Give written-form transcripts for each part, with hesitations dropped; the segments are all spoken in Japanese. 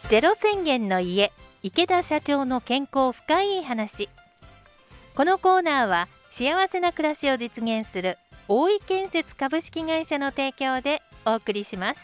ゼロ宣言の家、池田社長の健康深い話。このコーナーは幸せな暮らしを実現する大井建設株式会社の提供でお送りします。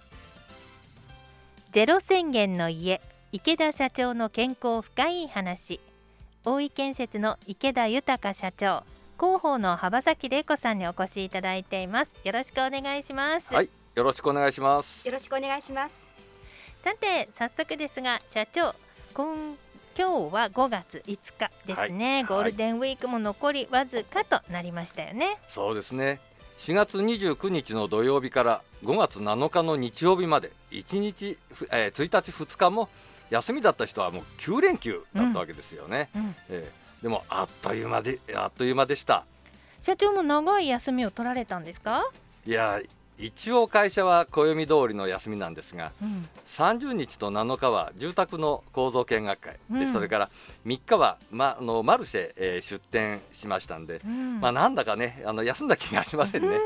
ゼロ宣言の家、池田社長の健康深い話。大井建設の池田豊社長、広報の幅崎玲子さんにお越しいただいています。よろしくお願いします。 はい、よろしくお願いします。 よろしくお願いします。 さて早速ですが、社長、今日は5月5日ですね、 はい、 ゴールデンウィークも残りわずかとなりましたよね。 そうですね。4月29日の土曜日から5月7日の日曜日まで1日、1日2日も休みだった人はもう9連休だったわけですよね、でもあっという間でした。 社長も長い休みを取られたんですか？ いや、一応会社は暦通りの休みなんですが、30日と7日は住宅の構造見学会、でそれから3日は、マルシェ、出店しましたんで、なんだかね休んだ気がしませんね、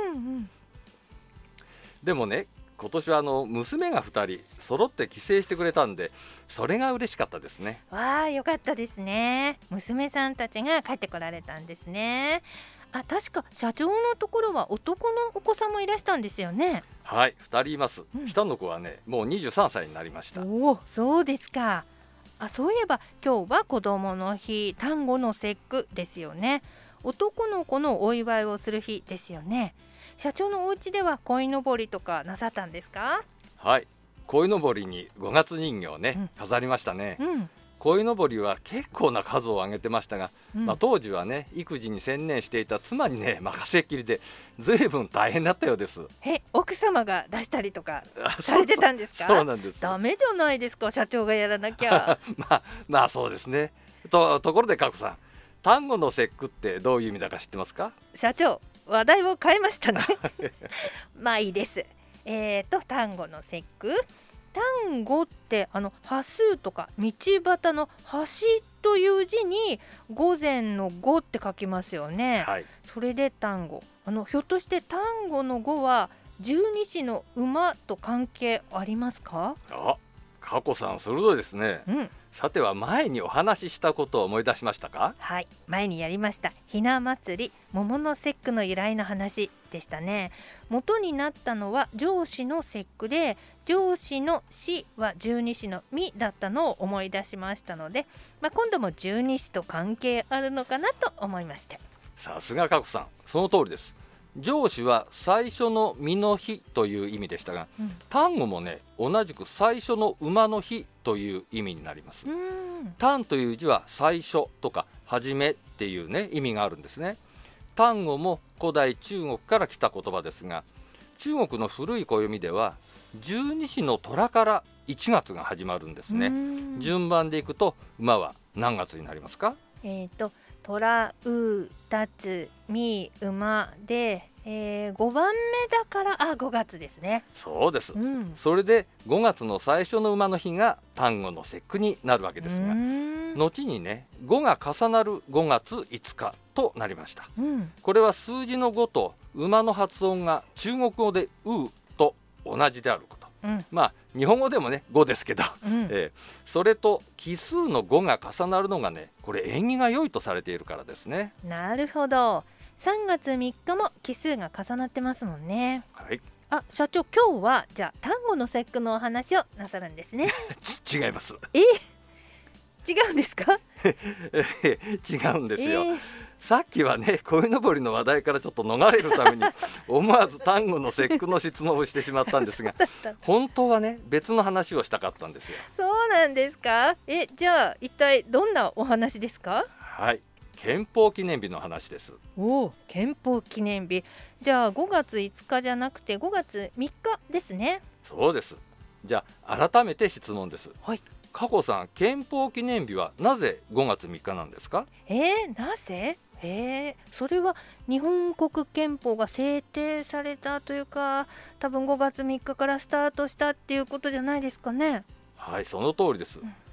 でもね、今年は娘が2人揃って帰省してくれたんで、それが嬉しかったですね。 わあ、よかったですね。娘さんたちが帰ってこられたんですね。確か社長のところは男のお子さんもいらしたんですよね。 はい、2人います、下の子はねもう23歳になりました。 おお、そうですか。そういえば今日は子どもの日、端午の節句ですよね。男の子のお祝いをする日ですよね。社長のお家では鯉のぼりとかなさったんですか？ はい、鯉のぼりに5月人形をね、飾りましたね、鯉のぼりは結構な数を挙げてましたが、当時はね育児に専念していた妻にね任せっきりで随分大変だったようです。 奥様が出したりとかされてたんですか？ そうなんです。 ダメじゃないですか、社長がやらなきゃまあそうですね。ところで佳子さん、端午の節句ってどういう意味だか知ってますか？ 社長、話題を変えましたねまあいいです。端午の節句、端午って端数とか道端の端という字に午前の午って書きますよね、それで端午。ひょっとして端午の午は十二支の馬と関係ありますか？ 佳子さん鋭いですね、さては前にお話ししたことを思い出しましたか？ はい、前にやりました。ひな祭り、桃の節句の由来の話でしたね。元になったのは上司の節句で、上司の死は十二支の実だったのを思い出しましたので、今度も十二支と関係あるのかなと思いまして。 さすが佳子さん、その通りです。上司は最初の実の日という意味でしたが、端午もね同じく最初の馬の日という意味になります。端という字は最初とか初めっていうね意味があるんですね。端午も古代中国から来た言葉ですが、中国の古い暦では十二支の寅から1月が始まるんですね。順番でいくと馬は何月になりますか？ 虎、う、たつ、み、馬で、5番目だから5月ですね。 そうです、それで5月の最初の馬の日が端午の節句になるわけですが、後にね5が重なる5月5日となりました、これは数字の5と馬の発音が中国語でうと同じであること、日本語でもね5ですけど、それと奇数の5が重なるのがね、これ縁起が良いとされているからですね。 なるほど。3月3日も奇数が重なってますもんね。社長、今日はじゃあ端午の節句のお話をなさるんですね違います。 違うんですか？ 違うんですよ、さっきはね鯉のぼりの話題からちょっと逃れるために思わず端午の節句の質問をしてしまったんですが本当はね別の話をしたかったんですよ。 そうなんですか？じゃあ一体どんなお話ですか？ はい、憲法記念日の話です。 憲法記念日。じゃあ5月5日じゃなくて5月3日ですね。 そうです。じゃあ改めて質問です。佳子さん、憲法記念日はなぜ5月3日なんですか？ なぜ？それは日本国憲法が制定されたというか、多分5月3日からスタートしたっていうことじゃないですかね。 はい、その通りです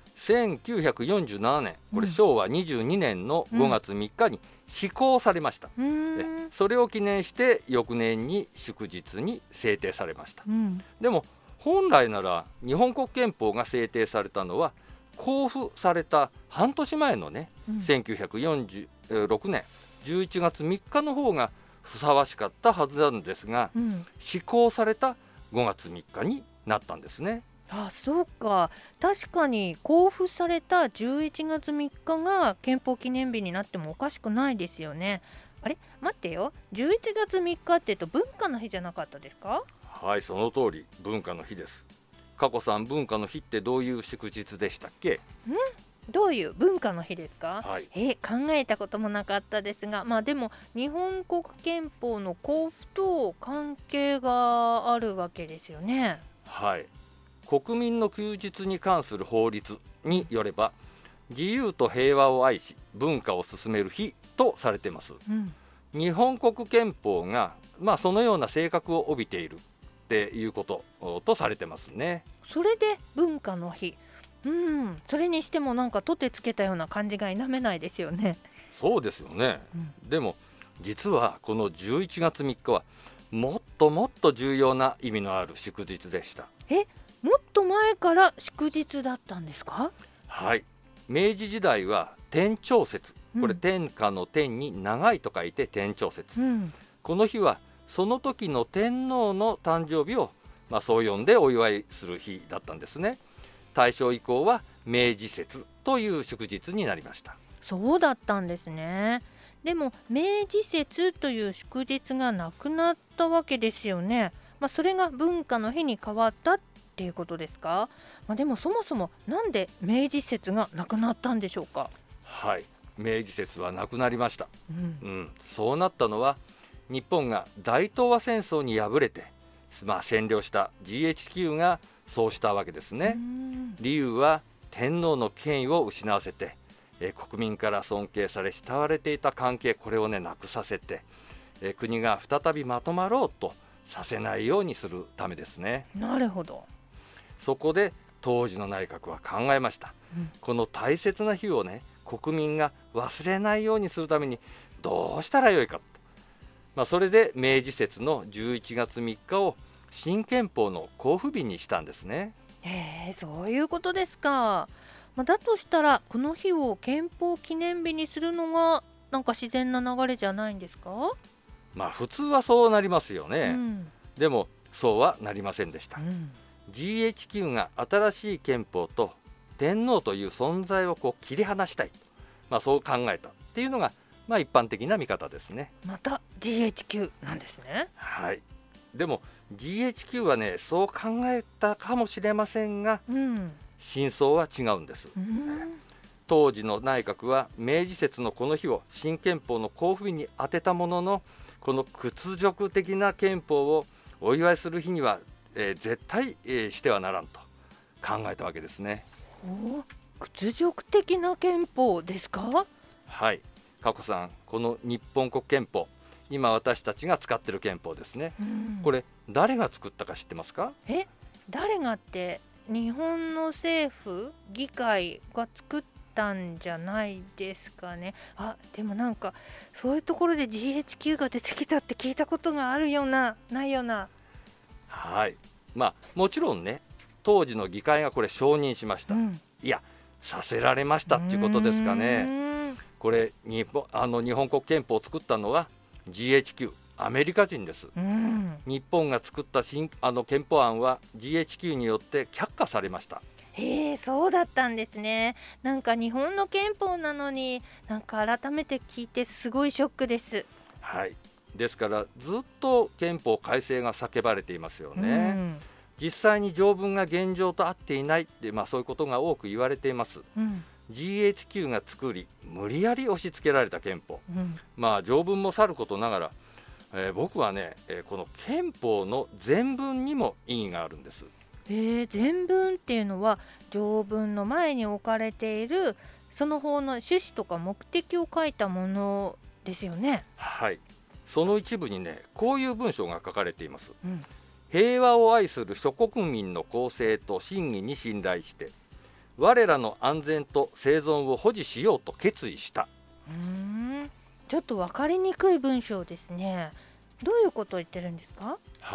、1947年、これ昭和22年の5月3日に施行されました、それを記念して翌年に祝日に制定されました、でも本来なら日本国憲法が制定されたのは公布された半年前のね、1946年11月3日の方がふさわしかったはずなんですが、施行された5月3日になったんですね。 あ、そうか。確かに公布された11月3日が憲法記念日になってもおかしくないですよね。あれ、待ってよ、11月3日って文化の日じゃなかったですか？ はい、その通り、文化の日です。佳子さん、文化の日ってどういう祝日でしたっけ？ どういう文化の日ですか？ はい、 考えたこともなかったですが、でも日本国憲法の公布と関係があるわけですよね。 はい、国民の休日に関する法律によれば、自由と平和を愛し文化を進める日とされています。日本国憲法が、そのような性格を帯びているっていうこととされてますね。 それで文化の日、それにしてもなんか取ってつけたような感じが否めないですよね。 そうですよね、でも実はこの11月3日はもっともっと重要な意味のある祝日でした。 もっと前から祝日だったんですか？ はい、明治時代は天長節、これ天下の天に長いと書いて天長節、この日はその時の天皇の誕生日を、そう呼んでお祝いする日だったんですね。大正以降は明治節という祝日になりました。 そうだったんですね。でも明治節という祝日がなくなったわけですよね。それが文化の日に変わったっていうことですか？でもそもそもなんで明治節がなくなったんでしょうか？ はい、明治節はなくなりました。そうなったのは日本が大東亜戦争に敗れて、占領した GHQ がそうしたわけですね。理由は天皇の権威を失わせて、国民から尊敬され慕われていた関係、これをなくさせて、国が再びまとまろうとさせないようにするためですね。 なるほど。 そこで当時の内閣は考えました。この大切な日を国民が忘れないようにするためにどうしたらよいかと、それで明治節の11月3日を新憲法の公布日にしたんですね。 そういうことですか。だとしたらこの日を憲法記念日にするのがなんか自然な流れじゃないんですか？ 普通はそうなりますよね、でもそうはなりませんでした。GHQ が新しい憲法と天皇という存在を切り離したい、そう考えたっていうのが、一般的な見方ですね。 また GHQ なんですね。 はい、でも GHQ はそう考えたかもしれませんが、真相は違うんです。当時の内閣は明治節のこの日を新憲法の公布日に当てたものの、この屈辱的な憲法をお祝いする日には、絶対、してはならんと考えたわけですね。 屈辱的な憲法ですか？はい、 佳子さん、この日本国憲法、今私たちが使っている憲法ですね、これ誰が作ったか知ってますか？ 誰がって日本の政府議会が作ったんじゃないですかね。でもなんかそういうところで GHQ が出てきたって聞いたことがあるようなないような。 はい、もちろん当時の議会がこれ承認しました、いやさせられましたっていうことですかね。これ日本国憲法を作ったのは GHQ、 アメリカ人です。日本が作った憲法案は GHQ によって却下されました。 そうだったんですね。なんか日本の憲法なのに、なんか改めて聞いてすごいショックです。 はい、ですからずっと憲法改正が叫ばれていますよね。実際に条文が現状と合っていないって、そういうことが多く言われています。GHQ が作り無理やり押し付けられた憲法、条文もさることながら、僕はこの憲法の全文にも意義があるんです。 全文っていうのは条文の前に置かれているその法の趣旨とか目的を書いたものですよね。 はい、その一部にこういう文章が書かれています。平和を愛する諸国民の公正と信義に信頼して我らの安全と生存を保持しようと決意した。 ちょっと分かりにくい文章ですね。どういうことを言ってるんですか？ はい、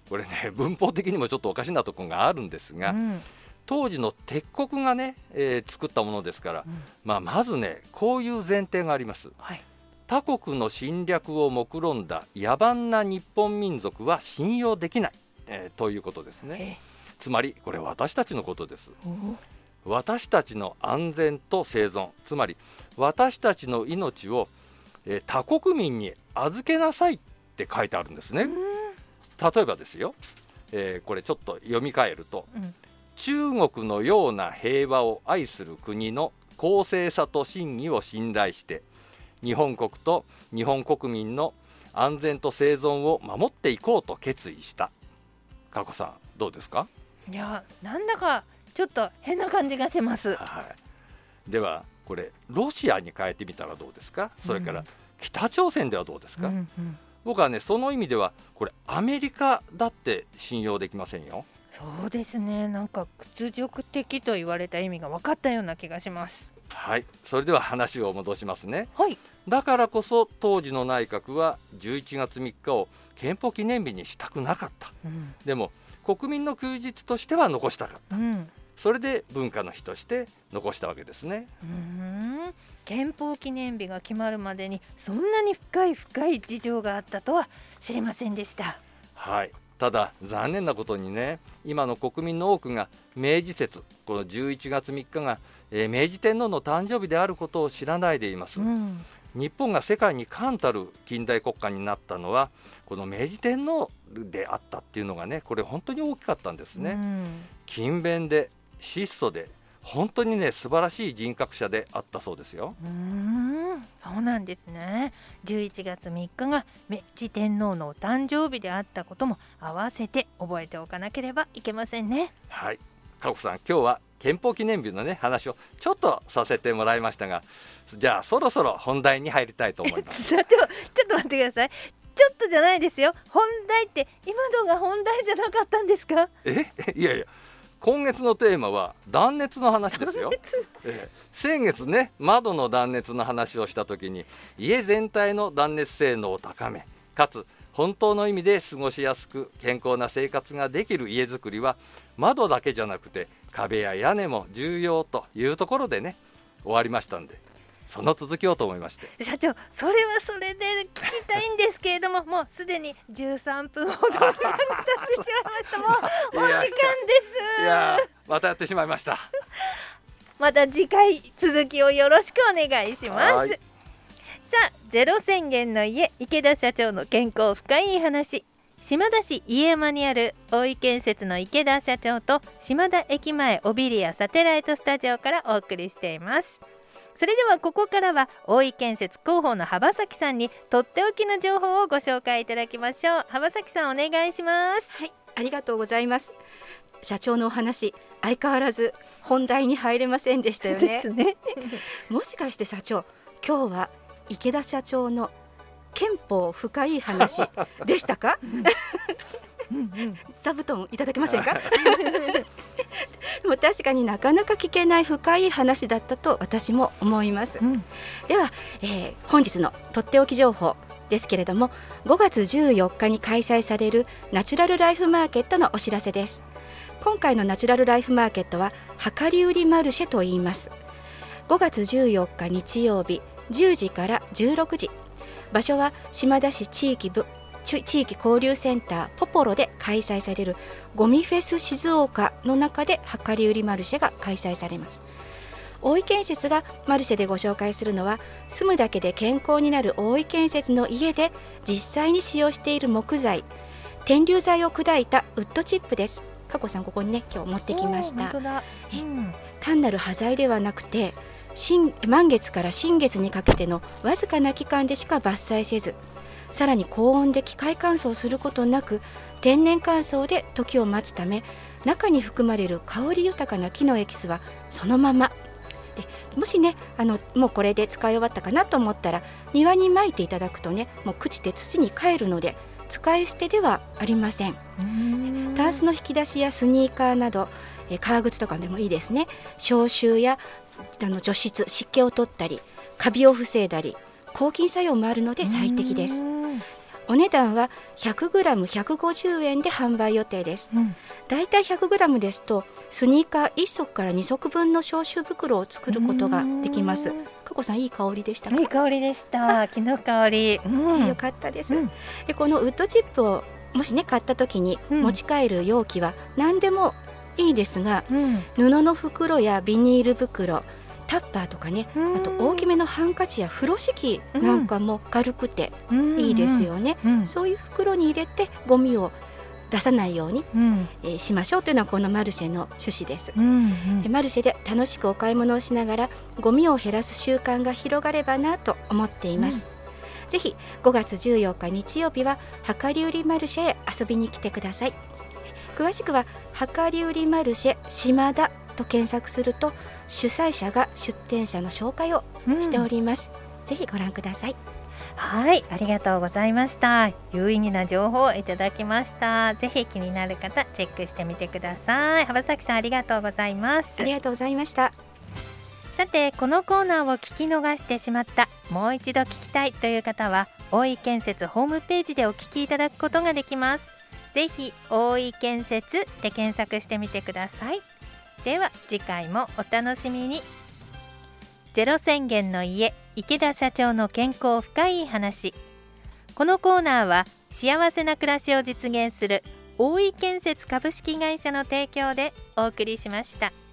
これね文法的にもちょっとおかしなところがあるんですが、当時の鉄国がね、作ったものですから、まずねこういう前提があります、他国の侵略を目論んだ野蛮な日本民族は信用できない、ということですね。つまりこれ私たちのことです。私たちの安全と生存、つまり私たちの命を、他国民に預けなさいって書いてあるんですね。例えばですよ、これちょっと読み替えると、中国のような平和を愛する国の公正さと信義を信頼して日本国と日本国民の安全と生存を守っていこうと決意した。佳子さんどうですか？ いや、なんだかちょっと変な感じがします、 ではこれロシアに変えてみたらどうですか？それから北朝鮮ではどうですか？僕はねその意味ではこれアメリカだって信用できませんよ。 そうですね、なんか屈辱的と言われた意味が分かったような気がします。 それでは話を戻しますね。だからこそ当時の内閣は11月3日を憲法記念日にしたくなかった、でも国民の休日としては残したかった、それで文化の日として残したわけですね。 憲法記念日が決まるまでにそんなに深い事情があったとは知りませんでした。 ただ残念なことにね、今の国民の多くが明治節、この11月3日が、明治天皇の誕生日であることを知らないでいます、日本が世界に冠たる近代国家になったのはこの明治天皇であったっていうのがね、これ本当に大きかったんですね。勤勉で質素で本当にね素晴らしい人格者であったそうですよ。 そうなんですね。11月3日が明治天皇のお誕生日であったことも合わせて覚えておかなければいけませんね。 佳子さん、今日は憲法記念日のね話をちょっとさせてもらいましたが、じゃあそろそろ本題に入りたいと思いますちょっと待ってください。ちょっとじゃないですよ。本題って今のが本題じゃなかったんですか？ いや今月のテーマは断熱の話ですよ。先月ね窓の断熱の話をした時に家全体の断熱性能を高め、かつ本当の意味で過ごしやすく健康な生活ができる家づくりは窓だけじゃなくて壁や屋根も重要というところでね終わりましたんで、その続きをと思いまして。 社長、それはそれで聞きたいんですけれどももうすでに13分ほど時間が経ってしまいましたもうお時間です。 いやまたやってしまいましたまた次回続きをよろしくお願いします。さあ、ゼロ宣言の家、池田社長の健康深い話、島田市家山にある大井建設の池田社長と島田駅前オビリアサテライトスタジオからお送りしています。それではここからは大井建設広報の幅崎さんにとっておきの情報をご紹介いただきましょう。幅崎さんお願いします。 ありがとうございます。社長のお話相変わらず本題に入れませんでしたよね。 ですねもしかして社長、今日は池田社長の憲法深い話でしたか？座布団いただけませんか？でも確かになかなか聞けない深い話だったと私も思います、では、本日のとっておき情報ですけれども、5月14日に開催されるナチュラルライフマーケットのお知らせです。今回のナチュラルライフマーケットは量り売りマルシェと言います。5月14日日曜日10時から16時、場所は島田市地域交流センターポポロで開催されるゴミフェス静岡の中で量り売りマルシェが開催されます。大井建設がマルシェでご紹介するのは、住むだけで健康になる大井建設の家で実際に使用している木材、天竜材を砕いたウッドチップです。佳子さん、ここにね今日持ってきました。単なる端材ではなくて満月から新月にかけてのわずかな期間でしか伐採せず、さらに高温で機械乾燥することなく天然乾燥で時を待つため、中に含まれる香り豊かな木のエキスはそのままで、もしねもうこれで使い終わったかなと思ったら庭に撒いていただくとね、もう朽ちて土に帰るので使い捨てではありません。タンスの引き出しやスニーカーなど革靴とかでもいいですね。消臭や除湿、湿気を取ったりカビを防いだり抗菌作用もあるので最適です。 お値段は 100g150 円で販売予定です。だいたい 100g ですとスニーカー1足から2足分の消臭袋を作ることができます。かこさん、いい香りでしたか？ いい香りでした。木の香り、 よかったです。でこのウッドチップをもしね買った時に持ち帰る容器は何でもいいですが、布の袋やビニール袋、タッパーとかね、あと大きめのハンカチや風呂敷なんかも軽くていいですよね。そういう袋に入れてゴミを出さないように、しましょうというのはこのマルシェの趣旨です。マルシェで楽しくお買い物をしながらゴミを減らす習慣が広がればなと思っています。ぜひ5月14日日曜日は量り売りマルシェへ遊びに来てください。詳しくは量り売りマルシェ島田と検索すると主催者が出店者の紹介をしております。ぜひご覧ください。 はい、ありがとうございました。有意義な情報をいただきました。ぜひ気になる方チェックしてみてください。浜崎さん、ありがとうございます。 ありがとうございました。 さて、このコーナーを聞き逃してしまった、もう一度聞きたいという方は大井建設ホームページでお聞きいただくことができます。ぜひ大井建設で検索してみてください。では次回もお楽しみに。ゼロ宣言の家、池田社長の健康深い話。このコーナーは幸せな暮らしを実現する大井建設株式会社の提供でお送りしました。